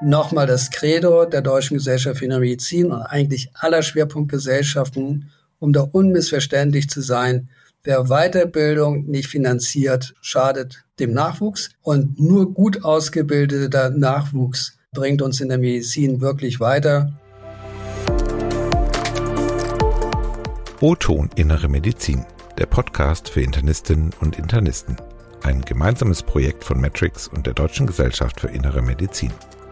nochmal das Credo der Deutschen Gesellschaft für Innere Medizin und eigentlich aller Schwerpunktgesellschaften, um da unmissverständlich zu sein: Wer Weiterbildung nicht finanziert, schadet dem Nachwuchs. Und nur gut ausgebildeter Nachwuchs bringt uns in der Medizin wirklich weiter. O-Ton Innere Medizin, der Podcast für Internistinnen und Internisten. Ein gemeinsames Projekt von Metrics und der Deutschen Gesellschaft für Innere Medizin.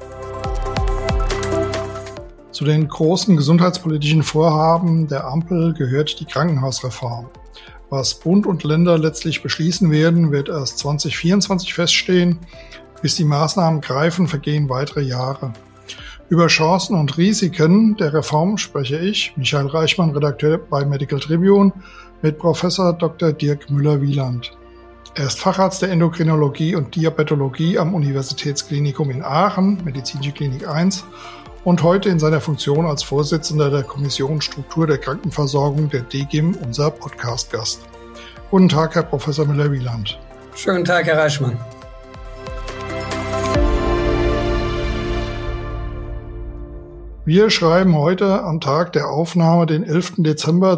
Zu den großen gesundheitspolitischen Vorhaben der Ampel gehört die Krankenhausreform. Was Bund und Länder letztlich beschließen werden, wird erst 2024 feststehen. Bis die Maßnahmen greifen, vergehen weitere Jahre. Über Chancen und Risiken der Reform spreche ich, Michael Reichmann, Redakteur bei Medical Tribune, mit Professor Dr. Dirk Müller-Wieland. Er ist Facharzt der Endokrinologie und Diabetologie am Universitätsklinikum in Aachen, Medizinische Klinik 1, und heute in seiner Funktion als Vorsitzender der Kommission Struktur der Krankenversorgung der DGIM unser Podcast-Gast. Guten Tag, Herr Professor Müller-Wieland. Schönen Tag, Herr Reichmann. Wir schreiben heute am Tag der Aufnahme den 11. Dezember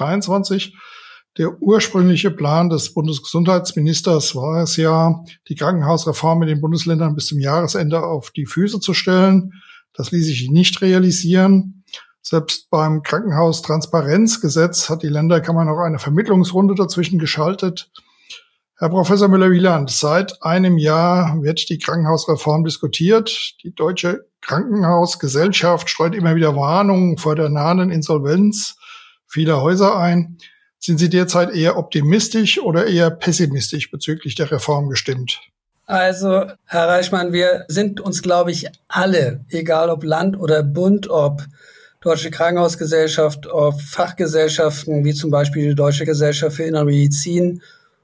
2023. Der ursprüngliche Plan des Bundesgesundheitsministers war es ja, die Krankenhausreform in den Bundesländern bis zum Jahresende auf die Füße zu stellen. Das ließ sich nicht realisieren. Selbst beim Krankenhaustransparenzgesetz hat die Länderkammer noch eine Vermittlungsrunde dazwischen geschaltet. Herr Professor Müller-Wieland, seit einem Jahr wird die Krankenhausreform diskutiert. Die Deutsche Krankenhausgesellschaft streut immer wieder Warnungen vor der nahen Insolvenz vieler Häuser ein. Sind Sie derzeit eher optimistisch oder eher pessimistisch bezüglich der Reform gestimmt? Also, Herr Reichmann, wir sind uns, glaube ich, alle, egal ob Land oder Bund, ob Deutsche Krankenhausgesellschaft, ob Fachgesellschaften wie zum Beispiel die Deutsche Gesellschaft für Innere Medizin,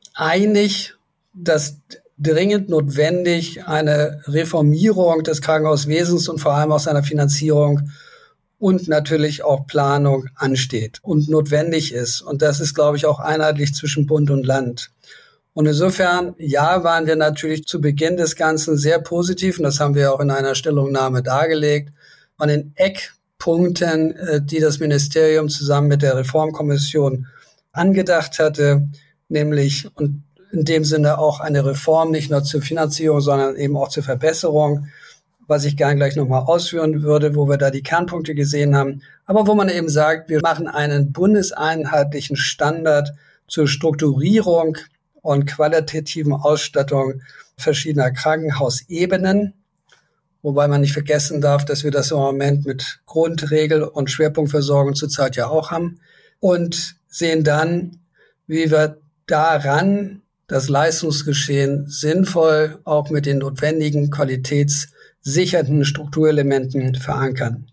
einig, dass dringend notwendig eine Reformierung des Krankenhauswesens und vor allem auch seiner Finanzierung und natürlich auch Planung ansteht und notwendig ist. Und das ist, glaube ich, auch einheitlich zwischen Bund und Land. Und insofern, ja, waren wir natürlich zu Beginn des Ganzen sehr positiv, und das haben wir auch in einer Stellungnahme dargelegt, an den Eckpunkten, die das Ministerium zusammen mit der Reformkommission angedacht hatte, nämlich und in dem Sinne auch eine Reform nicht nur zur Finanzierung, sondern eben auch zur Verbesserung, was ich gern gleich nochmal ausführen würde, wo wir da die Kernpunkte gesehen haben, aber wo man eben sagt, wir machen einen bundeseinheitlichen Standard zur Strukturierung und qualitativen Ausstattung verschiedener Krankenhausebenen, wobei man nicht vergessen darf, dass wir das im Moment mit Grundregel- und Schwerpunktversorgung zurzeit ja auch haben, und sehen dann, wie wir daran das Leistungsgeschehen sinnvoll auch mit den notwendigen qualitätssichernden Strukturelementen verankern.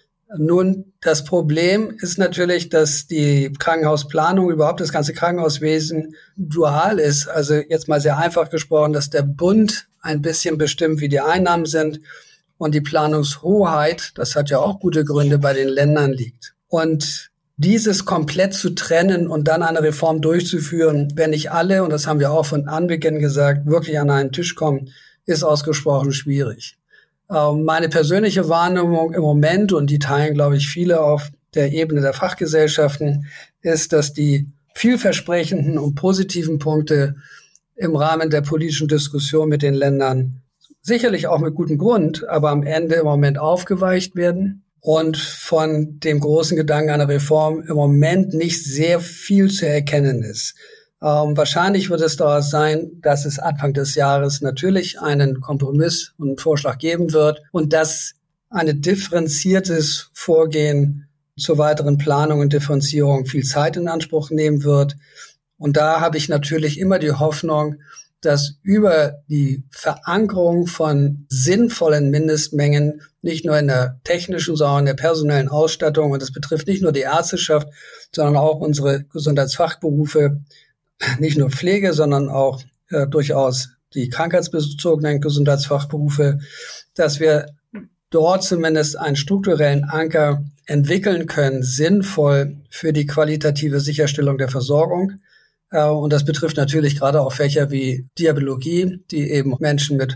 Nun, das Problem ist natürlich, dass die Krankenhausplanung, überhaupt das ganze Krankenhauswesen dual ist. Also jetzt mal sehr einfach gesprochen, dass der Bund ein bisschen bestimmt, wie die Einnahmen sind, und die Planungshoheit, das hat ja auch gute Gründe, bei den Ländern liegt. Und dieses komplett zu trennen und dann eine Reform durchzuführen, wenn nicht alle, und das haben wir auch von Anbeginn gesagt, wirklich an einen Tisch kommen, ist ausgesprochen schwierig. Meine persönliche Wahrnehmung im Moment, und die teilen, glaube ich, viele auf der Ebene der Fachgesellschaften, ist, dass die vielversprechenden und positiven Punkte im Rahmen der politischen Diskussion mit den Ländern sicherlich auch mit gutem Grund, aber am Ende im Moment aufgeweicht werden und von dem großen Gedanken einer Reform im Moment nicht sehr viel zu erkennen ist. Wahrscheinlich wird es daraus sein, dass es Anfang des Jahres natürlich einen Kompromiss und einen Vorschlag geben wird und dass ein differenziertes Vorgehen zur weiteren Planung und Differenzierung viel Zeit in Anspruch nehmen wird. Und da habe ich natürlich immer die Hoffnung, dass über die Verankerung von sinnvollen Mindestmengen nicht nur in der technischen, sondern in der personellen Ausstattung, und das betrifft nicht nur die Ärzteschaft, sondern auch unsere Gesundheitsfachberufe, nicht nur Pflege, sondern auch durchaus die krankheitsbezogenen Gesundheitsfachberufe, dass wir dort zumindest einen strukturellen Anker entwickeln können, sinnvoll für die qualitative Sicherstellung der Versorgung. Und das betrifft natürlich gerade auch Fächer wie Diabetologie, die eben Menschen mit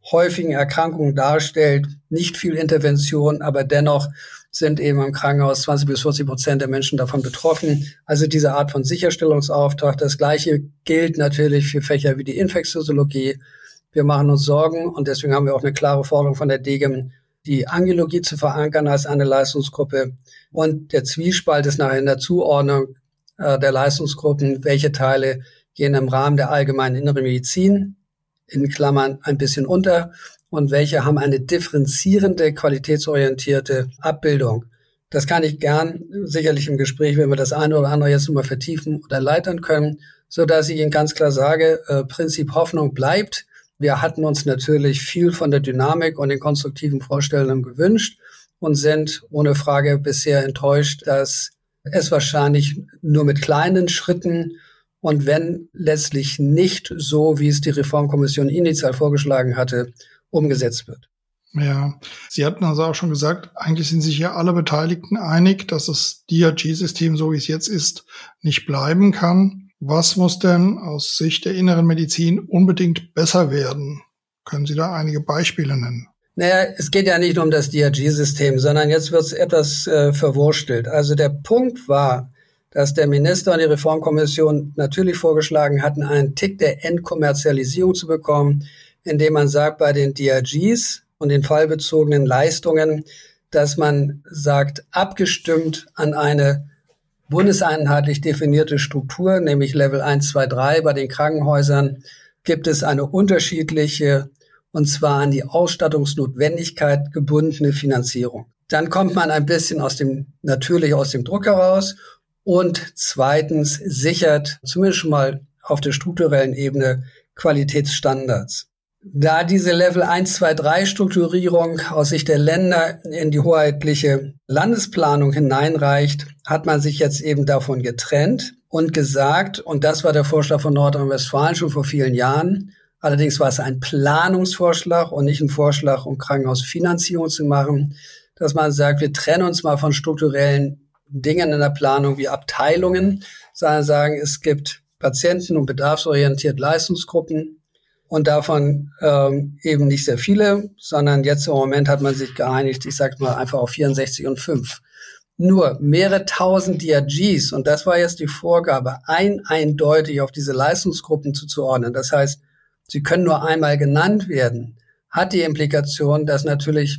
häufigen Erkrankungen darstellt. Nicht viel Intervention, aber dennoch sind eben im Krankenhaus 20-40% der Menschen davon betroffen. Also diese Art von Sicherstellungsauftrag. Das Gleiche gilt natürlich für Fächer wie die Infektiologie. Wir machen uns Sorgen und deswegen haben wir auch eine klare Forderung von der DGIM, die Angiologie zu verankern als eine Leistungsgruppe. Und der Zwiespalt ist nachher in der Zuordnung der Leistungsgruppen, welche Teile gehen im Rahmen der allgemeinen inneren Medizin, in Klammern ein bisschen unter, und welche haben eine differenzierende, qualitätsorientierte Abbildung. Das kann ich gern sicherlich im Gespräch, wenn wir das eine oder andere jetzt nochmal vertiefen oder erläutern können, so dass ich Ihnen ganz klar sage, Prinzip Hoffnung bleibt. Wir hatten uns natürlich viel von der Dynamik und den konstruktiven Vorstellungen gewünscht und sind ohne Frage bisher enttäuscht, dass es wahrscheinlich nur mit kleinen Schritten und wenn letztlich nicht so, wie es die Reformkommission initial vorgeschlagen hatte, umgesetzt wird. Ja, Sie hatten also auch schon gesagt, eigentlich sind sich ja alle Beteiligten einig, dass das DRG-System, so wie es jetzt ist, nicht bleiben kann. Was muss denn aus Sicht der inneren Medizin unbedingt besser werden? Können Sie da einige Beispiele nennen? Naja, es geht ja nicht nur um das DRG-System, sondern jetzt wird es etwas verwurstelt. Also der Punkt war, dass der Minister und die Reformkommission natürlich vorgeschlagen hatten, einen Tick der Entkommerzialisierung zu bekommen, indem man sagt, bei den DRGs und den fallbezogenen Leistungen, dass man sagt, abgestimmt an eine bundeseinheitlich definierte Struktur, nämlich Level 1, 2, 3 bei den Krankenhäusern, gibt es eine unterschiedliche, und zwar an die Ausstattungsnotwendigkeit gebundene Finanzierung. Dann kommt man ein bisschen natürlich aus dem Druck heraus und zweitens sichert zumindest schon mal auf der strukturellen Ebene Qualitätsstandards. Da diese Level 1, 2, 3 Strukturierung aus Sicht der Länder in die hoheitliche Landesplanung hineinreicht, hat man sich jetzt eben davon getrennt und gesagt, und das war der Vorschlag von Nordrhein-Westfalen schon vor vielen Jahren, allerdings war es ein Planungsvorschlag und nicht ein Vorschlag, um Krankenhausfinanzierung zu machen, dass man sagt, wir trennen uns mal von strukturellen Dingen in der Planung wie Abteilungen, sondern sagen, es gibt Patienten- und bedarfsorientierte Leistungsgruppen, und davon eben nicht sehr viele, sondern jetzt im Moment hat man sich geeinigt, ich sage mal einfach auf 64 und 5. Nur mehrere tausend DRGs, und das war jetzt die Vorgabe, eindeutig auf diese Leistungsgruppen zuzuordnen. Das heißt, sie können nur einmal genannt werden, hat die Implikation, dass natürlich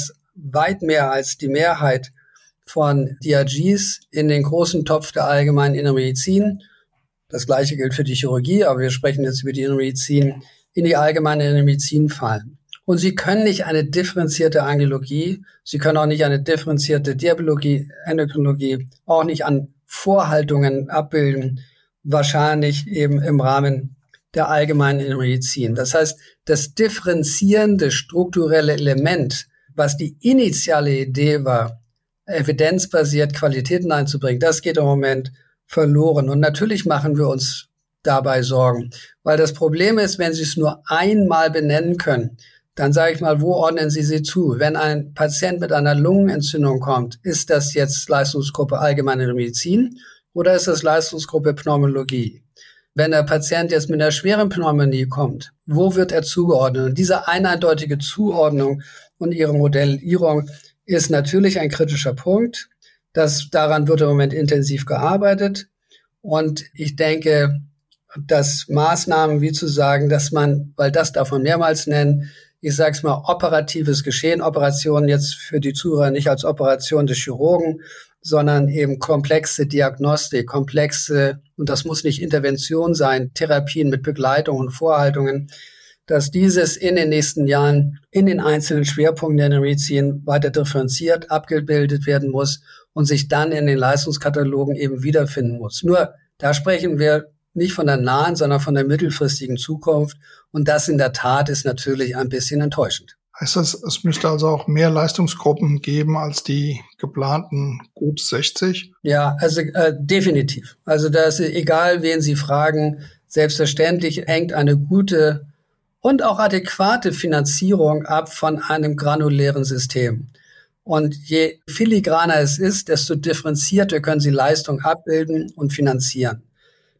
weit mehr als die Mehrheit von DRGs in den großen Topf der allgemeinen inneren Medizin, das Gleiche gilt für die Chirurgie, aber wir sprechen jetzt über die innere Medizin, in die allgemeine innere Medizin fallen. Und Sie können nicht eine differenzierte Angiologie, Sie können auch nicht eine differenzierte Diabetologie, Endokrinologie, auch nicht an Vorhaltungen abbilden, wahrscheinlich eben im Rahmen der allgemeinen inneren Medizin. Das heißt, das differenzierende strukturelle Element, was die initiale Idee war, evidenzbasiert Qualitäten einzubringen, das geht im Moment verloren. Und natürlich machen wir uns dabei Sorgen, weil das Problem ist, wenn Sie es nur einmal benennen können, dann sage ich mal, wo ordnen Sie sie zu? Wenn ein Patient mit einer Lungenentzündung kommt, ist das jetzt Leistungsgruppe allgemeine Medizin oder ist das Leistungsgruppe Pneumologie? Wenn der Patient jetzt mit einer schweren Pneumonie kommt, wo wird er zugeordnet? Und diese eindeutige Zuordnung und ihre Modellierung ist natürlich ein kritischer Punkt. Daran wird im Moment intensiv gearbeitet. Und ich denke, dass Maßnahmen wie zu sagen, dass man, weil das darf man mehrmals nennen, ich sage es mal, operatives Geschehen, Operationen jetzt für die Zuhörer nicht als Operation des Chirurgen, sondern eben komplexe Diagnostik, komplexe, und das muss nicht Intervention sein, Therapien mit Begleitung und Vorhaltungen, dass dieses in den nächsten Jahren in den einzelnen Schwerpunkten der Medizin weiter differenziert, abgebildet werden muss und sich dann in den Leistungskatalogen eben wiederfinden muss. Nur, da sprechen wir nicht von der nahen, sondern von der mittelfristigen Zukunft. Und das in der Tat ist natürlich ein bisschen enttäuschend. Heißt das, es müsste also auch mehr Leistungsgruppen geben als die geplanten gut 60? Ja, also definitiv. Also das ist egal, wen Sie fragen, selbstverständlich hängt eine gute und auch adäquate Finanzierung ab von einem granulären System. Und je filigraner es ist, desto differenzierter können Sie Leistung abbilden und finanzieren.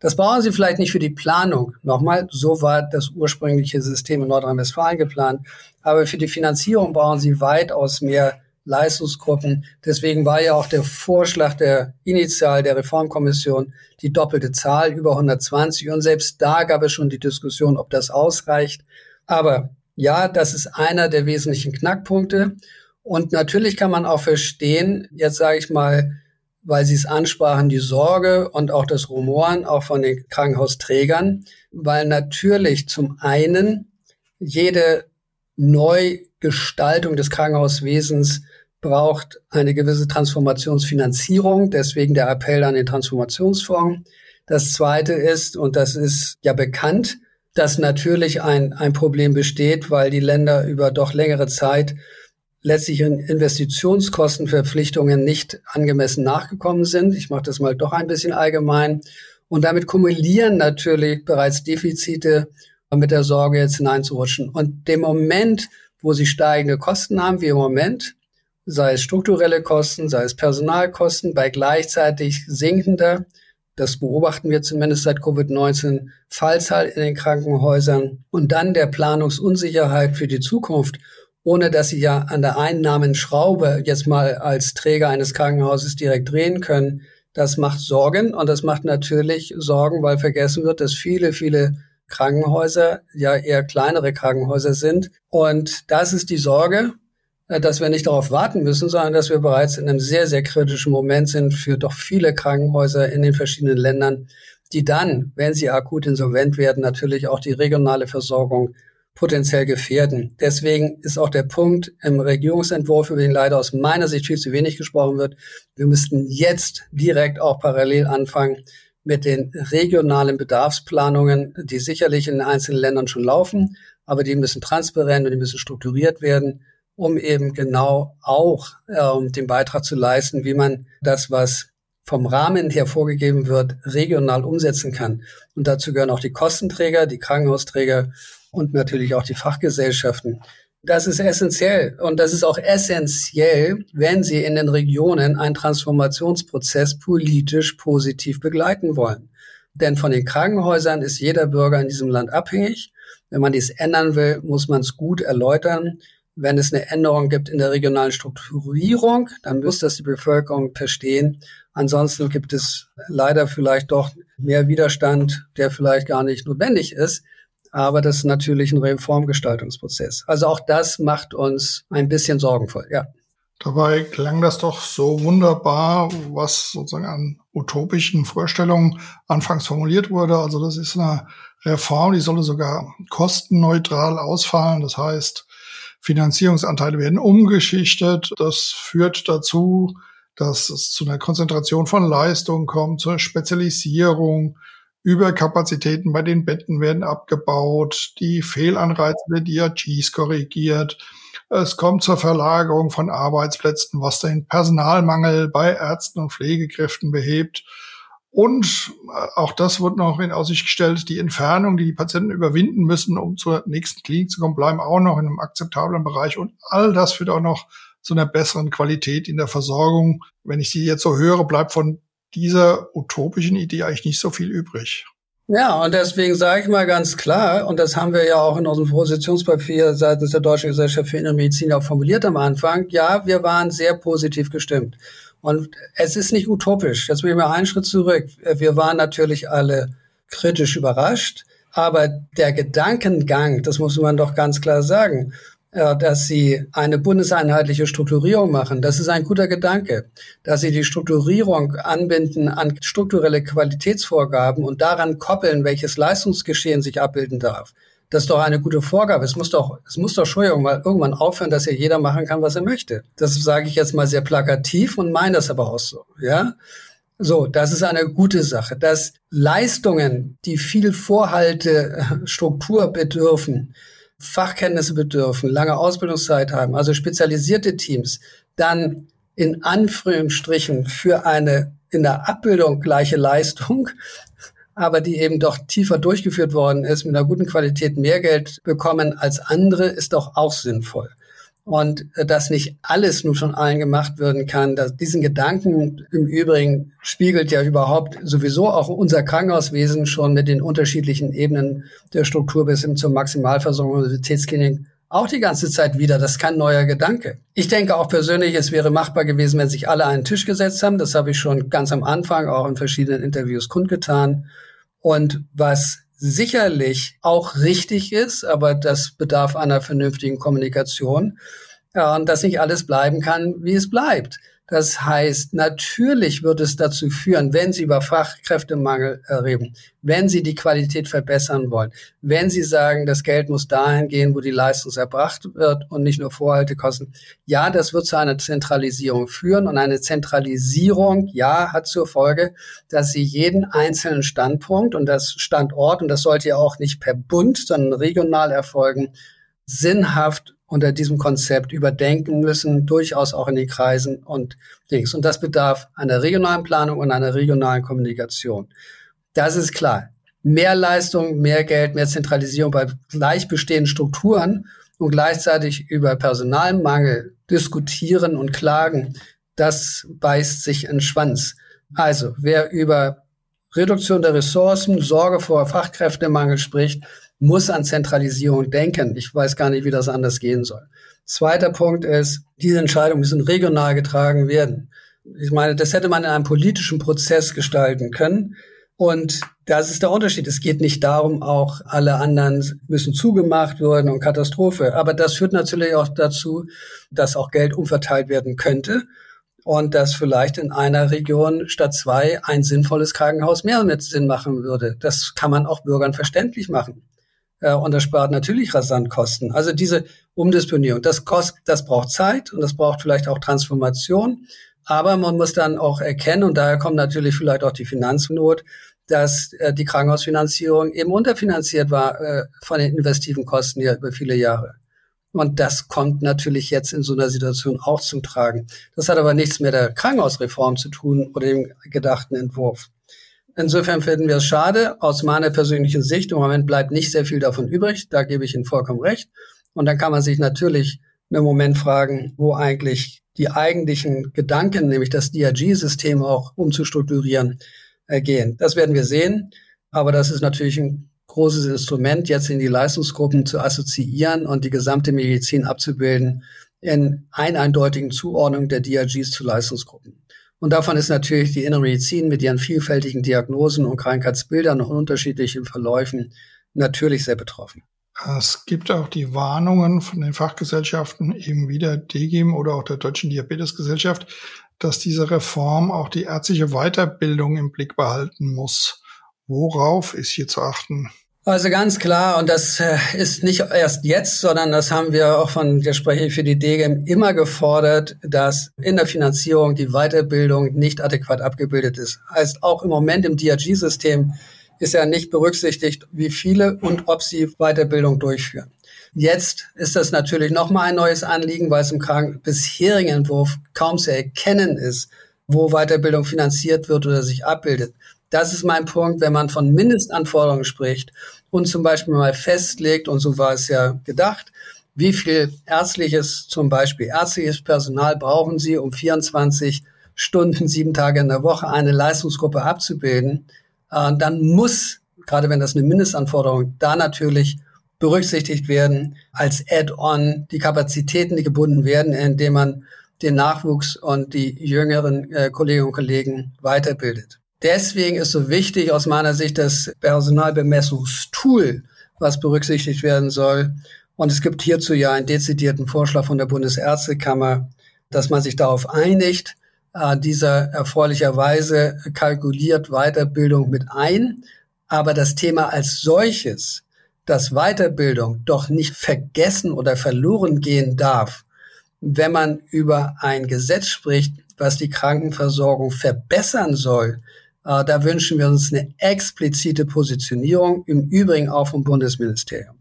Das brauchen Sie vielleicht nicht für die Planung. Nochmal, so war das ursprüngliche System in Nordrhein-Westfalen geplant. Aber für die Finanzierung brauchen Sie weitaus mehr Leistungsgruppen. Deswegen war ja auch der Vorschlag der Reformkommission die doppelte Zahl, über 120. Und selbst da gab es schon die Diskussion, ob das ausreicht. Aber ja, das ist einer der wesentlichen Knackpunkte. Und natürlich kann man auch verstehen, jetzt sage ich mal, weil Sie es ansprachen, die Sorge und auch das Rumoren auch von den Krankenhausträgern, weil natürlich zum einen jede Neugestaltung des Krankenhauswesens braucht eine gewisse Transformationsfinanzierung, deswegen der Appell an den Transformationsfonds. Das Zweite ist, und das ist ja bekannt, dass natürlich ein Problem besteht, weil die Länder über doch längere Zeit letztlich in Investitionskostenverpflichtungen nicht angemessen nachgekommen sind. Ich mache das mal doch ein bisschen allgemein. Und damit kumulieren natürlich bereits Defizite mit der Sorge, jetzt hineinzurutschen. Und dem Moment, wo sie steigende Kosten haben, wie im Moment, sei es strukturelle Kosten, sei es Personalkosten, bei gleichzeitig sinkender, das beobachten wir zumindest seit Covid-19, Fallzahl in den Krankenhäusern und dann der Planungsunsicherheit für die Zukunft, ohne dass sie ja an der Einnahmenschraube jetzt mal als Träger eines Krankenhauses direkt drehen können, das macht Sorgen. Und das macht natürlich Sorgen, weil vergessen wird, dass viele, viele Krankenhäuser ja eher kleinere Krankenhäuser sind. Und das ist die Sorge, dass wir nicht darauf warten müssen, sondern dass wir bereits in einem sehr, sehr kritischen Moment sind für doch viele Krankenhäuser in den verschiedenen Ländern, die dann, wenn sie akut insolvent werden, natürlich auch die regionale Versorgung potenziell gefährden. Deswegen ist auch der Punkt im Regierungsentwurf, über den leider aus meiner Sicht viel zu wenig gesprochen wird. Wir müssten jetzt direkt auch parallel anfangen mit den regionalen Bedarfsplanungen, die sicherlich in den einzelnen Ländern schon laufen, aber die müssen transparent und die müssen strukturiert werden, um eben genau auch den Beitrag zu leisten, wie man das, was vom Rahmen her vorgegeben wird, regional umsetzen kann. Und dazu gehören auch die Kostenträger, die Krankenhausträger und natürlich auch die Fachgesellschaften. Das ist essentiell. Und das ist auch essentiell, wenn Sie in den Regionen einen Transformationsprozess politisch positiv begleiten wollen. Denn von den Krankenhäusern ist jeder Bürger in diesem Land abhängig. Wenn man dies ändern will, muss man es gut erläutern. Wenn es eine Änderung gibt in der regionalen Strukturierung, dann muss das die Bevölkerung verstehen. Ansonsten gibt es leider vielleicht doch mehr Widerstand, der vielleicht gar nicht notwendig ist. Aber das ist natürlich ein Reformgestaltungsprozess. Also auch das macht uns ein bisschen sorgenvoll, ja. Dabei klang das doch so wunderbar, was sozusagen an utopischen Vorstellungen anfangs formuliert wurde. Also das ist eine Reform, die solle sogar kostenneutral ausfallen. Das heißt, Finanzierungsanteile werden umgeschichtet. Das führt dazu, dass es zu einer Konzentration von Leistungen kommt, zur Spezialisierung. Überkapazitäten bei den Betten werden abgebaut, die Fehlanreize der DRGs korrigiert. Es kommt zur Verlagerung von Arbeitsplätzen, was den Personalmangel bei Ärzten und Pflegekräften behebt. Und auch das wird noch in Aussicht gestellt, die Entfernung, die die Patienten überwinden müssen, um zur nächsten Klinik zu kommen, bleiben auch noch in einem akzeptablen Bereich. Und all das führt auch noch zu einer besseren Qualität in der Versorgung. Wenn ich Sie jetzt so höre, bleibt von dieser utopischen Idee eigentlich nicht so viel übrig. Ja, und deswegen sage ich mal ganz klar, und das haben wir ja auch in unserem Positionspapier seitens der Deutschen Gesellschaft für Innere Medizin auch formuliert am Anfang, ja, wir waren sehr positiv gestimmt. Und es ist nicht utopisch. Jetzt will ich mal einen Schritt zurück. Wir waren natürlich alle kritisch überrascht, aber der Gedankengang, das muss man doch ganz klar sagen, dass Sie eine bundeseinheitliche Strukturierung machen, das ist ein guter Gedanke. Dass Sie die Strukturierung anbinden an strukturelle Qualitätsvorgaben und daran koppeln, welches Leistungsgeschehen sich abbilden darf. Das ist doch eine gute Vorgabe. Es muss doch, Entschuldigung, mal irgendwann aufhören, dass ja jeder machen kann, was er möchte. Das sage ich jetzt mal sehr plakativ und meine das aber auch so, ja. So, das ist eine gute Sache. Dass Leistungen, die viel Vorhaltestruktur bedürfen, Fachkenntnisse bedürfen, lange Ausbildungszeit haben, also spezialisierte Teams, dann in Anführungsstrichen für eine in der Abbildung gleiche Leistung, aber die eben doch tiefer durchgeführt worden ist, mit einer guten Qualität mehr Geld bekommen als andere, ist doch auch sinnvoll. und dass nicht alles nun schon allen gemacht werden kann. Diesen Gedanken im Übrigen spiegelt ja überhaupt sowieso auch unser Krankenhauswesen schon mit den unterschiedlichen Ebenen der Struktur bis hin zur Maximalversorgung und Universitätsklinik auch die ganze Zeit wieder. Das ist kein neuer Gedanke. Ich denke auch persönlich, es wäre machbar gewesen, wenn sich alle an einen Tisch gesetzt haben. Das habe ich schon ganz am Anfang auch in verschiedenen Interviews kundgetan. Und was sicherlich auch richtig ist, aber das bedarf einer vernünftigen Kommunikation, und dass nicht alles bleiben kann, wie es bleibt. Das heißt, natürlich wird es dazu führen, wenn Sie über Fachkräftemangel reden, wenn Sie die Qualität verbessern wollen, wenn Sie sagen, das Geld muss dahin gehen, wo die Leistung erbracht wird und nicht nur Vorhaltekosten. Ja, das wird zu einer Zentralisierung führen und eine Zentralisierung, ja, hat zur Folge, dass Sie jeden einzelnen Standpunkt und das Standort, und das sollte ja auch nicht per Bund, sondern regional erfolgen, sinnhaft unter diesem Konzept überdenken müssen, durchaus auch in den Kreisen und Dings. Und das bedarf einer regionalen Planung und einer regionalen Kommunikation. Das ist klar. Mehr Leistung, mehr Geld, mehr Zentralisierung bei gleich bestehenden Strukturen und gleichzeitig über Personalmangel diskutieren und klagen, das beißt sich in den Schwanz. Also, wer über Reduktion der Ressourcen, Sorge vor Fachkräftemangel spricht, muss an Zentralisierung denken. Ich weiß gar nicht, wie das anders gehen soll. Zweiter Punkt ist, diese Entscheidungen müssen regional getragen werden. Ich meine, das hätte man in einem politischen Prozess gestalten können. Und das ist der Unterschied. Es geht nicht darum, auch alle anderen müssen zugemacht werden und Katastrophe. Aber das führt natürlich auch dazu, dass auch Geld umverteilt werden könnte. Und dass vielleicht in einer Region statt 2 ein sinnvolles Krankenhaus mehr mit Sinn machen würde. Das kann man auch Bürgern verständlich machen. Und das spart natürlich rasant Kosten. Also diese Umdisponierung, das braucht Zeit und das braucht vielleicht auch Transformation. Aber man muss dann auch erkennen, und daher kommt natürlich vielleicht auch die Finanznot, dass die Krankenhausfinanzierung eben unterfinanziert war von den investiven Kosten hier über viele Jahre. Und das kommt natürlich jetzt in so einer Situation auch zum Tragen. Das hat aber nichts mit der Krankenhausreform zu tun oder dem gedachten Entwurf. Insofern finden wir es schade, aus meiner persönlichen Sicht. Im Moment bleibt nicht sehr viel davon übrig, da gebe ich Ihnen vollkommen recht. Und dann kann man sich natürlich im Moment fragen, wo eigentlich die eigentlichen Gedanken, nämlich das DRG-System auch umzustrukturieren, gehen. Das werden wir sehen, aber das ist natürlich ein großes Instrument, jetzt in die Leistungsgruppen zu assoziieren und die gesamte Medizin abzubilden in eindeutigen Zuordnung der DRGs zu Leistungsgruppen. Und davon ist natürlich die Innere Medizin mit ihren vielfältigen Diagnosen und Krankheitsbildern und unterschiedlichen Verläufen natürlich sehr betroffen. Es gibt auch die Warnungen von den Fachgesellschaften, eben wie der DGIM oder auch der Deutschen Diabetesgesellschaft, dass diese Reform auch die ärztliche Weiterbildung im Blick behalten muss. Worauf ist hier zu achten? Also ganz klar, und das ist nicht erst jetzt, sondern das haben wir auch der spreche ich für die DGIM immer gefordert, dass in der Finanzierung die Weiterbildung nicht adäquat abgebildet ist. Heißt, auch im Moment im DRG-System ist ja nicht berücksichtigt, wie viele und ob sie Weiterbildung durchführen. Jetzt ist das natürlich nochmal ein neues Anliegen, weil es im bisherigen Entwurf kaum zu erkennen ist, wo Weiterbildung finanziert wird oder sich abbildet. Das ist mein Punkt, wenn man von Mindestanforderungen spricht und zum Beispiel mal festlegt, und so war es ja gedacht, wie viel ärztliches Personal brauchen Sie, um 24 Stunden, 7 Tage in der Woche eine Leistungsgruppe abzubilden, dann muss, gerade wenn das eine Mindestanforderung, da natürlich berücksichtigt werden als Add-on die Kapazitäten, die gebunden werden, indem man den Nachwuchs und die jüngeren Kolleginnen und Kollegen weiterbildet. Deswegen ist so wichtig aus meiner Sicht das Personalbemessungstool, was berücksichtigt werden soll. Und es gibt hierzu ja einen dezidierten Vorschlag von der Bundesärztekammer, dass man sich darauf einigt. Dieser erfreulicherweise kalkuliert Weiterbildung mit ein. Aber das Thema als solches, dass Weiterbildung doch nicht vergessen oder verloren gehen darf, wenn man über ein Gesetz spricht, was die Krankenversorgung verbessern soll, da wünschen wir uns eine explizite Positionierung, im Übrigen auch vom Bundesministerium.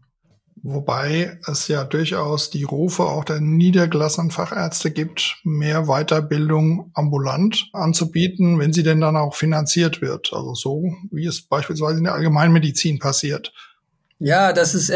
Wobei es ja durchaus die Rufe auch der niedergelassenen Fachärzte gibt, mehr Weiterbildung ambulant anzubieten, wenn sie denn dann auch finanziert wird. Also so, wie es beispielsweise in der Allgemeinmedizin passiert. Ja, das ist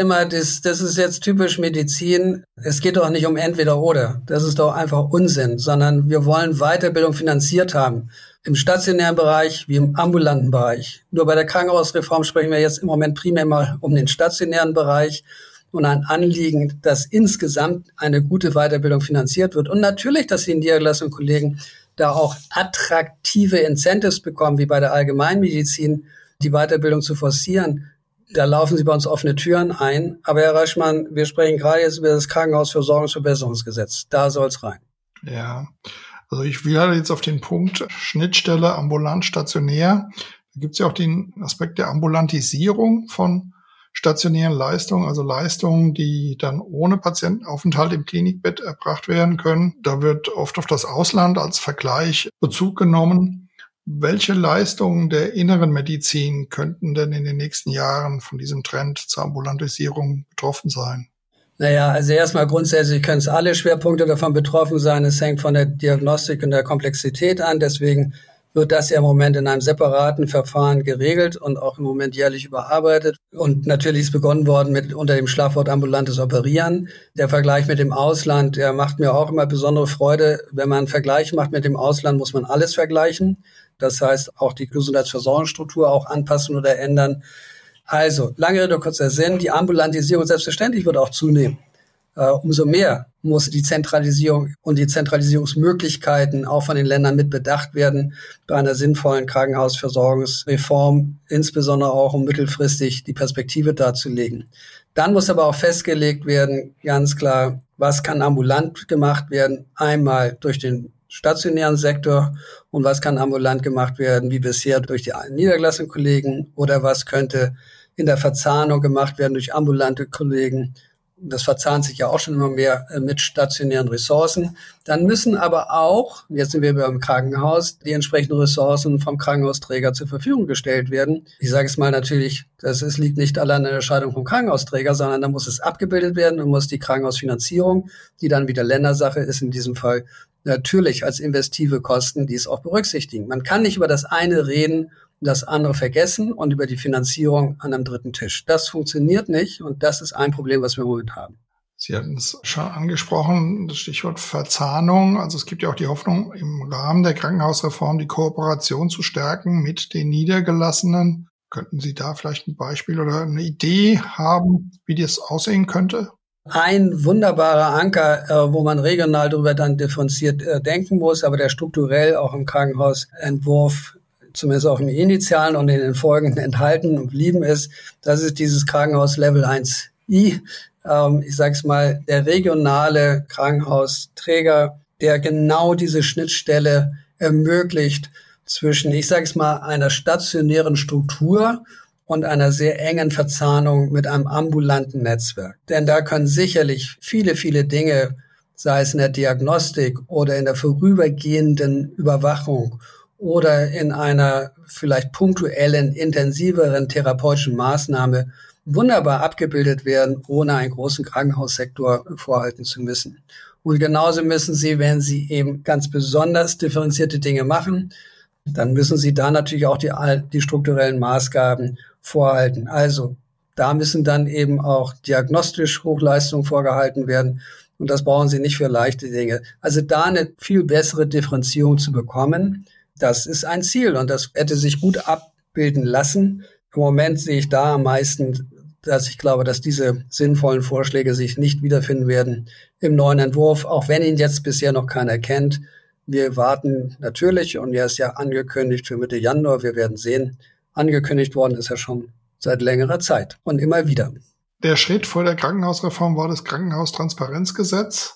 jetzt typisch Medizin. Es geht doch nicht um entweder oder. Das ist doch einfach Unsinn, sondern wir wollen Weiterbildung finanziert haben. Im stationären Bereich wie im ambulanten Bereich. Nur bei der Krankenhausreform sprechen wir jetzt im Moment primär mal um den stationären Bereich und ein Anliegen, dass insgesamt eine gute Weiterbildung finanziert wird. Und natürlich, dass die niedergelassenen Kollegen da auch attraktive Incentives bekommen, wie bei der Allgemeinmedizin, die Weiterbildung zu forcieren. Da laufen Sie bei uns offene Türen ein. Aber Herr Reichmann, wir sprechen gerade jetzt über das Krankenhausversorgungsverbesserungsgesetz. Da soll's rein. Ja, also ich will halt jetzt auf den Punkt Schnittstelle ambulant, stationär. Da gibt's ja auch den Aspekt der Ambulantisierung von stationären Leistungen, also Leistungen, die dann ohne Patientenaufenthalt im Klinikbett erbracht werden können. Da wird oft auf das Ausland als Vergleich Bezug genommen. Welche Leistungen der inneren Medizin könnten denn in den nächsten Jahren von diesem Trend zur Ambulantisierung betroffen sein? Naja, also erstmal grundsätzlich können es alle Schwerpunkte davon betroffen sein. Es hängt von der Diagnostik und der Komplexität an. Deswegen wird das ja im Moment in einem separaten Verfahren geregelt und auch im Moment jährlich überarbeitet. Und natürlich ist begonnen worden mit unter dem Schlagwort ambulantes Operieren. Der Vergleich mit dem Ausland, der macht mir auch immer besondere Freude. Wenn man einen Vergleich macht mit dem Ausland, muss man alles vergleichen. Das heißt, auch die Gesundheitsversorgungsstruktur auch anpassen oder ändern. Also, lange Rede, kurzer Sinn, die Ambulantisierung selbstverständlich wird auch zunehmen. Umso mehr muss die Zentralisierung und die Zentralisierungsmöglichkeiten auch von den Ländern mit bedacht werden bei einer sinnvollen Krankenhausversorgungsreform, insbesondere auch um mittelfristig die Perspektive darzulegen. Dann muss aber auch festgelegt werden, ganz klar, was kann ambulant gemacht werden, einmal durch den stationären Sektor und was kann ambulant gemacht werden, wie bisher durch die niedergelassenen Kollegen oder was könnte in der Verzahnung gemacht werden durch ambulante Kollegen. Das verzahnt sich ja auch schon immer mehr mit stationären Ressourcen. Dann müssen aber auch, jetzt sind wir beim Krankenhaus, die entsprechenden Ressourcen vom Krankenhausträger zur Verfügung gestellt werden. Ich sage es mal natürlich, liegt nicht allein an der Entscheidung vom Krankenhausträger, sondern da muss es abgebildet werden und muss die Krankenhausfinanzierung, die dann wieder Ländersache ist in diesem Fall, natürlich als investive Kosten dies auch berücksichtigen. Man kann nicht über das eine reden und das andere vergessen und über die Finanzierung an einem dritten Tisch. Das funktioniert nicht und das ist ein Problem, was wir im Moment haben. Sie hatten es schon angesprochen, das Stichwort Verzahnung. Also es gibt ja auch die Hoffnung, im Rahmen der Krankenhausreform die Kooperation zu stärken mit den Niedergelassenen. Könnten Sie da vielleicht ein Beispiel oder eine Idee haben, wie das aussehen könnte? Ein wunderbarer Anker, wo man regional darüber dann differenziert denken muss, aber der strukturell auch im Krankenhausentwurf, zumindest auch im Initialen und in den folgenden enthalten und blieben ist, das ist dieses Krankenhaus Level 1i. Ich sage es mal, der regionale Krankenhausträger, der genau diese Schnittstelle ermöglicht zwischen, ich sage es mal, einer stationären Struktur und einer sehr engen Verzahnung mit einem ambulanten Netzwerk. Denn da können sicherlich viele, viele Dinge, sei es in der Diagnostik oder in der vorübergehenden Überwachung oder in einer vielleicht punktuellen, intensiveren therapeutischen Maßnahme wunderbar abgebildet werden, ohne einen großen Krankenhaussektor vorhalten zu müssen. Und genauso müssen Sie, wenn Sie eben ganz besonders differenzierte Dinge machen, dann müssen Sie da natürlich auch die strukturellen Maßgaben vorhalten. Also da müssen dann eben auch diagnostisch Hochleistungen vorgehalten werden. Und das brauchen Sie nicht für leichte Dinge. Also da eine viel bessere Differenzierung zu bekommen, das ist ein Ziel und das hätte sich gut abbilden lassen. Im Moment sehe ich da am meisten, dass ich glaube, dass diese sinnvollen Vorschläge sich nicht wiederfinden werden im neuen Entwurf, auch wenn ihn jetzt bisher noch keiner kennt. Wir warten natürlich, und er ist ja angekündigt für Mitte Januar, wir werden sehen. Angekündigt worden ist er schon seit längerer Zeit und immer wieder. Der Schritt vor der Krankenhausreform war das Krankenhaustransparenzgesetz.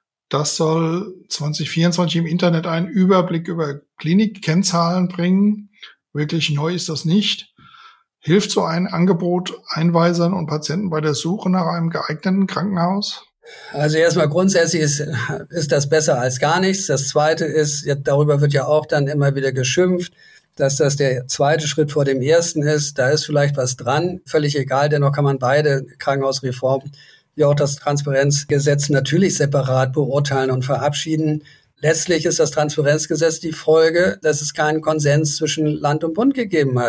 Das soll 2024 im Internet einen Überblick über Klinikkennzahlen bringen. Wirklich neu ist das nicht. Hilft so ein Angebot Einweisern und Patienten bei der Suche nach einem geeigneten Krankenhaus? Also erstmal grundsätzlich ist das besser als gar nichts. Das Zweite ist, darüber wird ja auch dann immer wieder geschimpft, dass das der zweite Schritt vor dem ersten ist. Da ist vielleicht was dran, völlig egal. Dennoch kann man beide Krankenhausreformen wie auch das Transparenzgesetz natürlich separat beurteilen und verabschieden. Letztlich ist das Transparenzgesetz die Folge, dass es keinen Konsens zwischen Land und Bund gegeben hat.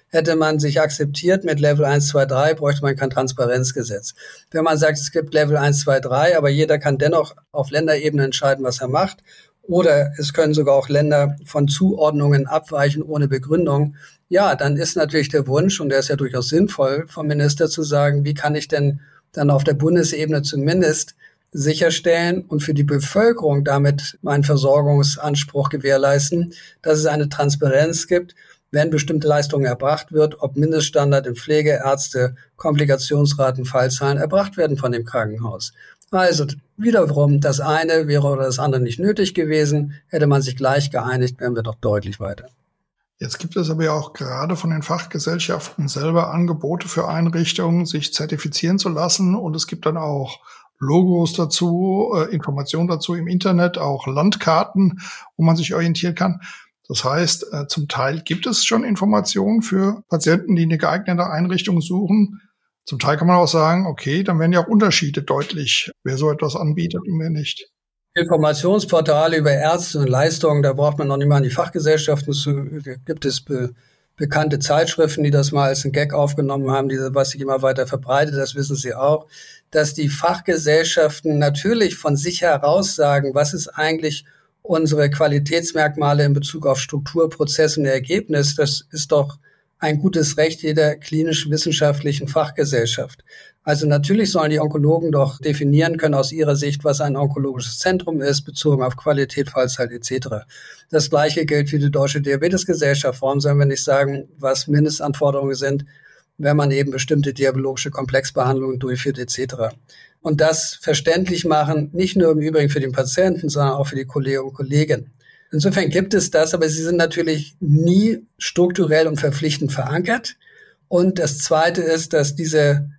Hätte man sich akzeptiert mit Level 1, 2, 3, bräuchte man kein Transparenzgesetz. Wenn man sagt, es gibt Level 1, 2, 3, aber jeder kann dennoch auf Länderebene entscheiden, was er macht, oder es können sogar auch Länder von Zuordnungen abweichen ohne Begründung, ja, dann ist natürlich der Wunsch, und der ist ja durchaus sinnvoll, vom Minister zu sagen, wie kann ich denn dann auf der Bundesebene zumindest sicherstellen und für die Bevölkerung damit meinen Versorgungsanspruch gewährleisten, dass es eine Transparenz gibt, wenn bestimmte Leistungen erbracht wird, ob Mindeststandard in Pflege, Ärzte, Komplikationsraten, Fallzahlen erbracht werden von dem Krankenhaus. Also wiederum, das eine wäre oder das andere nicht nötig gewesen. Hätte man sich gleich geeinigt, wären wir doch deutlich weiter. Jetzt gibt es aber ja auch gerade von den Fachgesellschaften selber Angebote für Einrichtungen, sich zertifizieren zu lassen. Und es gibt dann auch Logos dazu, Informationen dazu im Internet, auch Landkarten, wo man sich orientieren kann. Das heißt, zum Teil gibt es schon Informationen für Patienten, die eine geeignete Einrichtung suchen. Zum Teil kann man auch sagen, okay, dann werden ja auch Unterschiede deutlich, wer so etwas anbietet und wer nicht. Informationsportale über Ärzte und Leistungen, da braucht man noch nicht mal an die Fachgesellschaften zu. Gibt es bekannte Zeitschriften, die das mal als ein Gag aufgenommen haben, was sich immer weiter verbreitet, das wissen Sie auch, dass die Fachgesellschaften natürlich von sich heraus sagen, was ist eigentlich unsere Qualitätsmerkmale in Bezug auf Struktur, Prozess und Ergebnis. Das ist doch ein gutes Recht jeder klinisch-wissenschaftlichen Fachgesellschaft. Also natürlich sollen die Onkologen doch definieren können aus ihrer Sicht, was ein onkologisches Zentrum ist, bezogen auf Qualität, Fallzeit etc. Das Gleiche gilt für die Deutsche Diabetesgesellschaft. Warum sollen wir nicht sagen, was Mindestanforderungen sind, wenn man eben bestimmte diabetologische Komplexbehandlungen durchführt etc. Und das verständlich machen, nicht nur im Übrigen für den Patienten, sondern auch für die Kolleginnen und Kollegen. Insofern gibt es das, aber sie sind natürlich nie strukturell und verpflichtend verankert. Und das Zweite ist, dass diese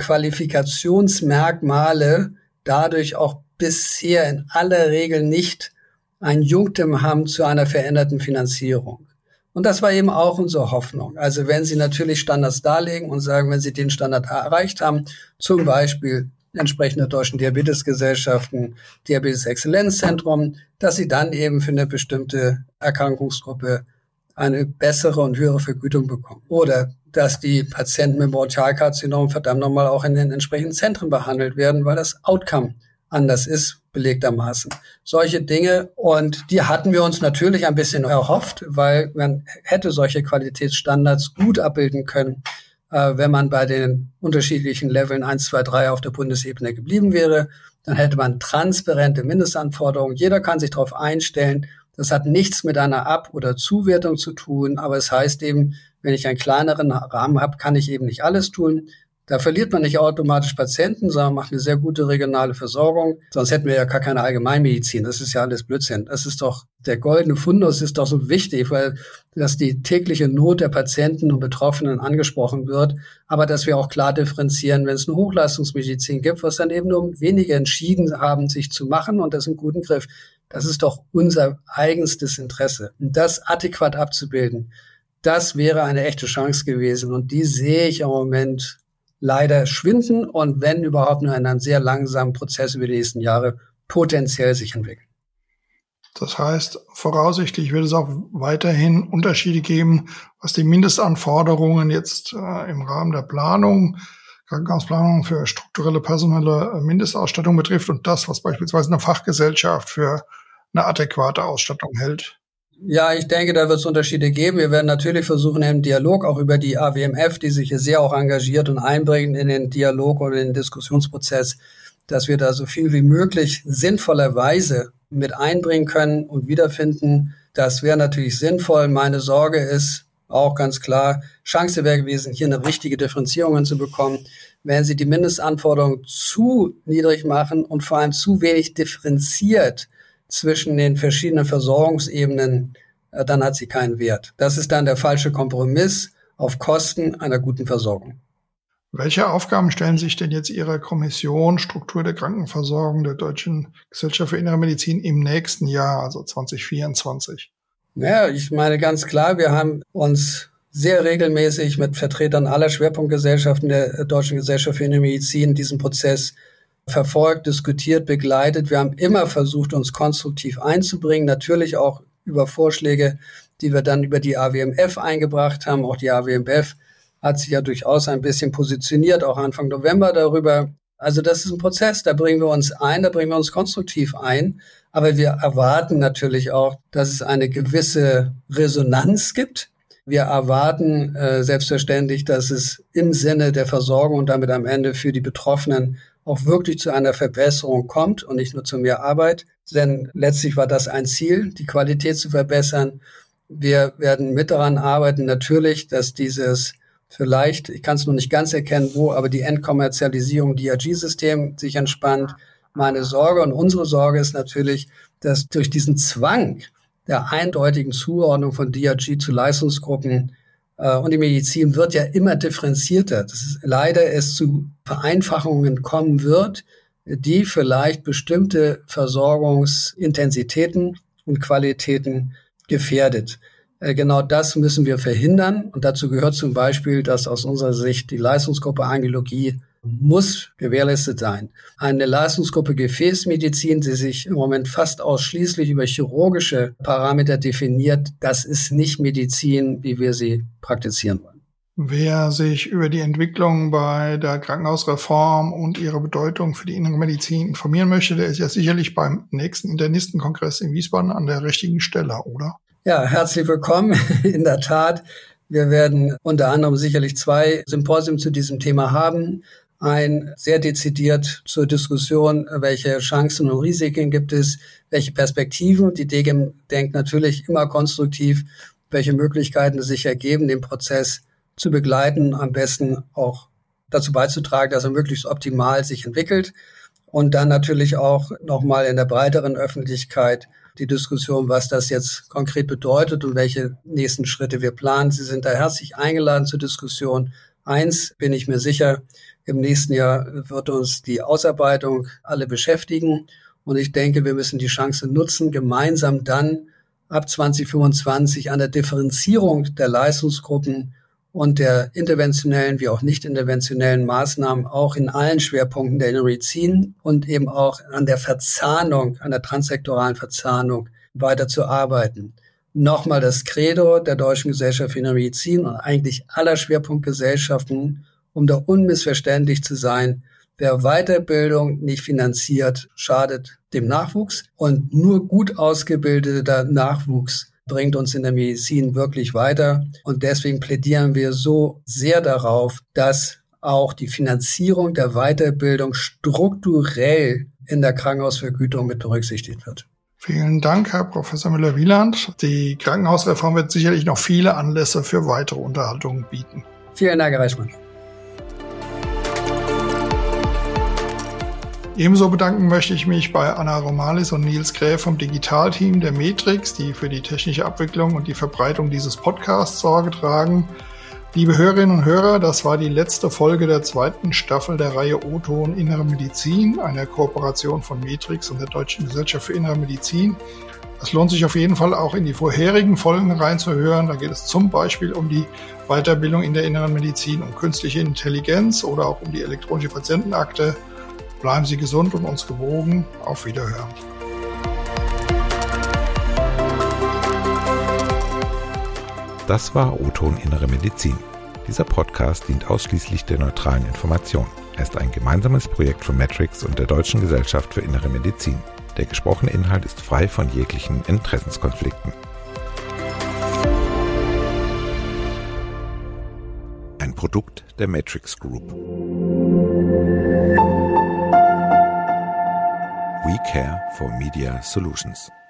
Qualifikationsmerkmale dadurch auch bisher in aller Regel nicht ein Junktim haben zu einer veränderten Finanzierung. Und das war eben auch unsere Hoffnung. Also wenn Sie natürlich Standards darlegen und sagen, wenn Sie den Standard erreicht haben, zum Beispiel entsprechende deutschen Diabetesgesellschaften, Diabetes-Exzellenzzentrum, dass sie dann eben für eine bestimmte Erkrankungsgruppe eine bessere und höhere Vergütung bekommen. Oder dass die Patienten mit Bronchialkarzinom verdammt nochmal auch in den entsprechenden Zentren behandelt werden, weil das Outcome anders ist, belegtermaßen. Solche Dinge, und die hatten wir uns natürlich ein bisschen erhofft, weil man hätte solche Qualitätsstandards gut abbilden können, wenn man bei den unterschiedlichen Leveln 1, 2, 3 auf der Bundesebene geblieben wäre. Dann hätte man transparente Mindestanforderungen. Jeder kann sich darauf einstellen. Das hat nichts mit einer Ab- oder Zuwertung zu tun, aber es heißt eben, wenn ich einen kleineren Rahmen habe, kann ich eben nicht alles tun. Da verliert man nicht automatisch Patienten, sondern macht eine sehr gute regionale Versorgung. Sonst hätten wir ja gar keine Allgemeinmedizin. Das ist ja alles Blödsinn. Das ist doch, der goldene Fundus ist doch so wichtig, weil dass die tägliche Not der Patienten und Betroffenen angesprochen wird, aber dass wir auch klar differenzieren, wenn es eine Hochleistungsmedizin gibt, was dann eben nur wenige entschieden haben, sich zu machen und das im guten Griff. Das ist doch unser eigenstes Interesse. Und das adäquat abzubilden, das wäre eine echte Chance gewesen. Und die sehe ich im Moment leider schwinden und wenn überhaupt nur in einem sehr langsamen Prozess über die nächsten Jahre potenziell sich entwickeln. Das heißt, voraussichtlich wird es auch weiterhin Unterschiede geben, was die Mindestanforderungen jetzt im Rahmen der Planung, Krankenhausplanung für strukturelle personelle Mindestausstattung betrifft und das, was beispielsweise eine Fachgesellschaft für eine adäquate Ausstattung hält. Ja, ich denke, da wird es Unterschiede geben. Wir werden natürlich versuchen, im Dialog auch über die AWMF, die sich hier sehr auch engagiert und einbringen in den Dialog oder in den Diskussionsprozess, dass wir da so viel wie möglich sinnvollerweise mit einbringen können und wiederfinden. Das wäre natürlich sinnvoll. Meine Sorge ist auch ganz klar, Chance wäre gewesen, hier eine richtige Differenzierung zu bekommen. Wenn Sie die Mindestanforderungen zu niedrig machen und vor allem zu wenig differenziert zwischen den verschiedenen Versorgungsebenen, dann hat sie keinen Wert. Das ist dann der falsche Kompromiss auf Kosten einer guten Versorgung. Welche Aufgaben stellen sich denn jetzt Ihrer Kommission Struktur der Krankenversorgung der Deutschen Gesellschaft für Innere Medizin im nächsten Jahr, also 2024? Ja, ich meine ganz klar, wir haben uns sehr regelmäßig mit Vertretern aller Schwerpunktgesellschaften der Deutschen Gesellschaft für Innere Medizin diesen Prozess verfolgt, diskutiert, begleitet. Wir haben immer versucht, uns konstruktiv einzubringen, natürlich auch über Vorschläge, die wir dann über die AWMF eingebracht haben. Auch die AWMF hat sich ja durchaus ein bisschen positioniert, auch Anfang November darüber. Also das ist ein Prozess, da bringen wir uns ein, da bringen wir uns konstruktiv ein. Aber wir erwarten natürlich auch, dass es eine gewisse Resonanz gibt. Wir erwarten selbstverständlich, dass es im Sinne der Versorgung und damit am Ende für die Betroffenen auch wirklich zu einer Verbesserung kommt und nicht nur zu mehr Arbeit. Denn letztlich war das ein Ziel, die Qualität zu verbessern. Wir werden mit daran arbeiten, natürlich, dass dieses vielleicht, ich kann es noch nicht ganz erkennen, wo, aber die Entkommerzialisierung DRG-System sich entspannt. Meine Sorge und unsere Sorge ist natürlich, dass durch diesen Zwang der eindeutigen Zuordnung von DRG zu Leistungsgruppen und die Medizin wird ja immer differenzierter, dass es leider zu Vereinfachungen kommen wird, die vielleicht bestimmte Versorgungsintensitäten und Qualitäten gefährdet. Genau das müssen wir verhindern. Und dazu gehört zum Beispiel, dass aus unserer Sicht die Leistungsgruppe Angiologie muss gewährleistet sein. Eine Leistungsgruppe Gefäßmedizin, die sich im Moment fast ausschließlich über chirurgische Parameter definiert, das ist nicht Medizin, wie wir sie praktizieren wollen. Wer sich über die Entwicklung bei der Krankenhausreform und ihre Bedeutung für die innere Medizin informieren möchte, der ist ja sicherlich beim nächsten Internistenkongress in Wiesbaden an der richtigen Stelle, oder? Ja, herzlich willkommen. In der Tat, wir werden unter anderem sicherlich 2 Symposien zu diesem Thema haben. Ein sehr dezidiert zur Diskussion, welche Chancen und Risiken gibt es, welche Perspektiven. Die DGEM denkt natürlich immer konstruktiv, welche Möglichkeiten sich ergeben, den Prozess zu begleiten, am besten auch dazu beizutragen, dass er möglichst optimal sich entwickelt. Und dann natürlich auch nochmal in der breiteren Öffentlichkeit die Diskussion, was das jetzt konkret bedeutet und welche nächsten Schritte wir planen. Sie sind da herzlich eingeladen zur Diskussion. Eins bin ich mir sicher, im nächsten Jahr wird uns die Ausarbeitung alle beschäftigen. Und ich denke, wir müssen die Chance nutzen, gemeinsam dann ab 2025 an der Differenzierung der Leistungsgruppen und der interventionellen wie auch nicht interventionellen Maßnahmen auch in allen Schwerpunkten der Inneren Medizin und eben auch an der Verzahnung, an der transsektoralen Verzahnung weiter zu arbeiten. Nochmal das Credo der Deutschen Gesellschaft für Innere Medizin und eigentlich aller Schwerpunktgesellschaften, um da unmissverständlich zu sein: Wer Weiterbildung nicht finanziert, schadet dem Nachwuchs. Und nur gut ausgebildeter Nachwuchs bringt uns in der Medizin wirklich weiter. Und deswegen plädieren wir so sehr darauf, dass auch die Finanzierung der Weiterbildung strukturell in der Krankenhausvergütung mit berücksichtigt wird. Vielen Dank, Herr Professor Müller-Wieland. Die Krankenhausreform wird sicherlich noch viele Anlässe für weitere Unterhaltungen bieten. Vielen Dank, Herr Reichmann. Ebenso bedanken möchte ich mich bei Anna Romalis und Nils Gräf vom Digitalteam der Metrix, die für die technische Abwicklung und die Verbreitung dieses Podcasts Sorge tragen. Liebe Hörerinnen und Hörer, das war die letzte Folge der 2. Staffel der Reihe O-Ton Innere Medizin, einer Kooperation von Metrix und der Deutschen Gesellschaft für Innere Medizin. Es lohnt sich auf jeden Fall auch in die vorherigen Folgen reinzuhören. Da geht es zum Beispiel um die Weiterbildung in der Inneren Medizin, um künstliche Intelligenz oder auch um die elektronische Patientenakte. Bleiben Sie gesund und uns gewogen. Auf Wiederhören. Das war O-Ton Innere Medizin. Dieser Podcast dient ausschließlich der neutralen Information. Er ist ein gemeinsames Projekt von Metrix und der Deutschen Gesellschaft für Innere Medizin. Der gesprochene Inhalt ist frei von jeglichen Interessenskonflikten. Ein Produkt der Matrix Group. We care for media solutions.